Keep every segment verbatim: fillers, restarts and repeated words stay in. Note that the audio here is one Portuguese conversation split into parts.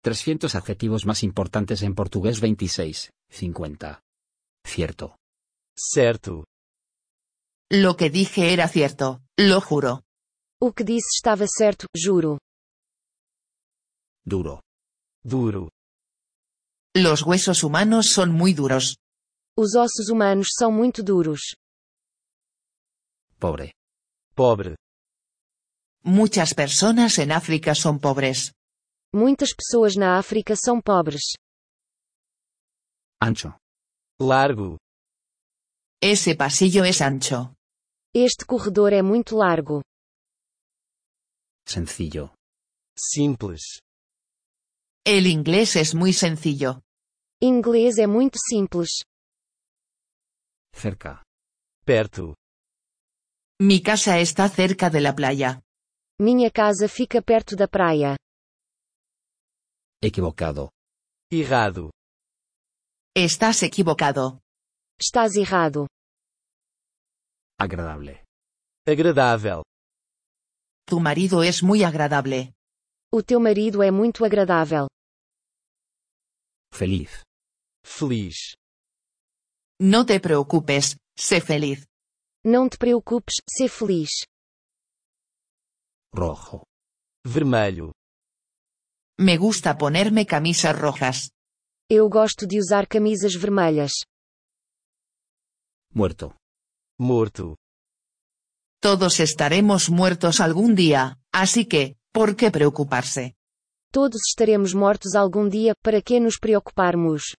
trescientos adjetivos más importantes en portugués veintiséis, cincuenta. Cierto. Certo. Lo que dije era cierto, lo juro. O que disse estava certo, juro. Duro. Duro. Los huesos humanos son muy duros. Os ossos humanos são muito duros. Pobre. Pobre. Muchas personas en África son pobres. Muitas pessoas na África são pobres. Ancho. Largo. Ese pasillo es ancho. Este corredor é muito largo. Sencillo. Simples. El inglés es muy sencillo. Inglês é muito simples. Cerca. Perto. Mi casa está cerca de la playa. Minha casa fica perto da praia. Equivocado. Errado. Estás equivocado. Estás errado. Agradable. Agradável. Tu marido es muy agradable. O teu marido é muito agradável. Feliz. Feliz. No te preocupes, sé feliz. Não te preocupes, sê feliz. Rojo. Vermelho. Me gusta ponerme camisas rojas. Eu gosto de usar camisas vermelhas. Muerto. Morto. Todos estaremos muertos algún día, así que, ¿por qué preocuparse? Todos estaremos mortos algum dia, para que nos preocuparmos?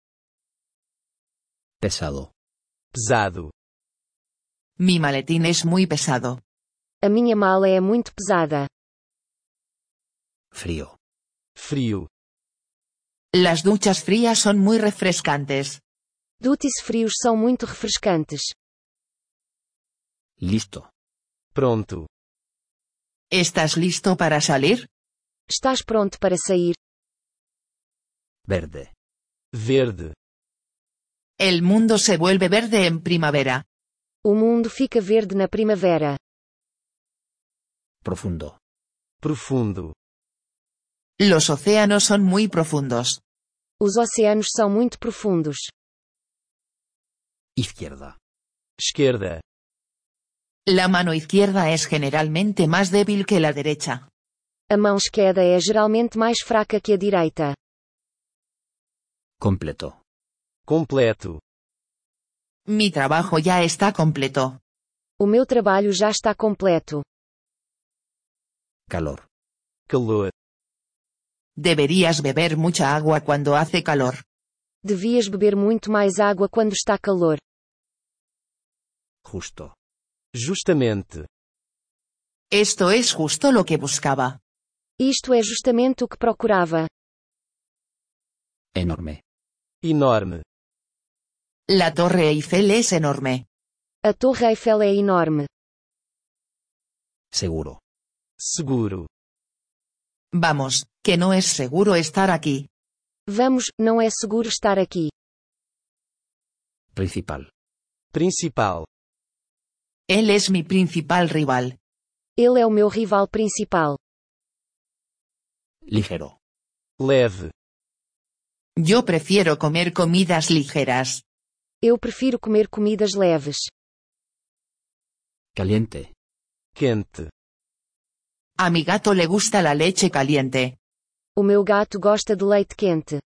Pesado. Pesado. Mi maletín es muy pesado. A minha mala é muito pesada. Frío. Frio. Las duchas frías son muy refrescantes. Duties frios são muito refrescantes. Listo. Pronto. ¿Estás listo para salir? Estás pronto para sair? Verde. Verde. El mundo se vuelve verde en primavera. O mundo fica verde na primavera. Profundo. Profundo. Los océanos son muy profundos. Os oceanos são muito profundos. Izquierda. Esquerda. La mano izquierda es generalmente más débil que la derecha. A mão esquerda é geralmente mais fraca que a direita. Completo. Completo. Mi trabajo ya está completo. O meu trabalho já está completo. Calor. Calor. Deberías beber mucha agua cuando hace calor. Devias beber muito mais água quando está calor. Justo. Justamente. Esto es justo lo que buscaba. Isto é justamente o que procurava. Enorme. Enorme. La Torre Eiffel es enorme. A Torre Eiffel é enorme. Seguro. Seguro. Vamos, que no es seguro estar aquí. Vamos, não é seguro estar aqui. Principal. Principal. Él es mi principal rival. Ele é o meu rival principal. Ligero. Leve. Yo prefiero comer comidas ligeras. Eu prefiro comer comidas leves. Caliente. Quente. A mi gato le gusta la leche caliente. O meu gato gosta de leite quente.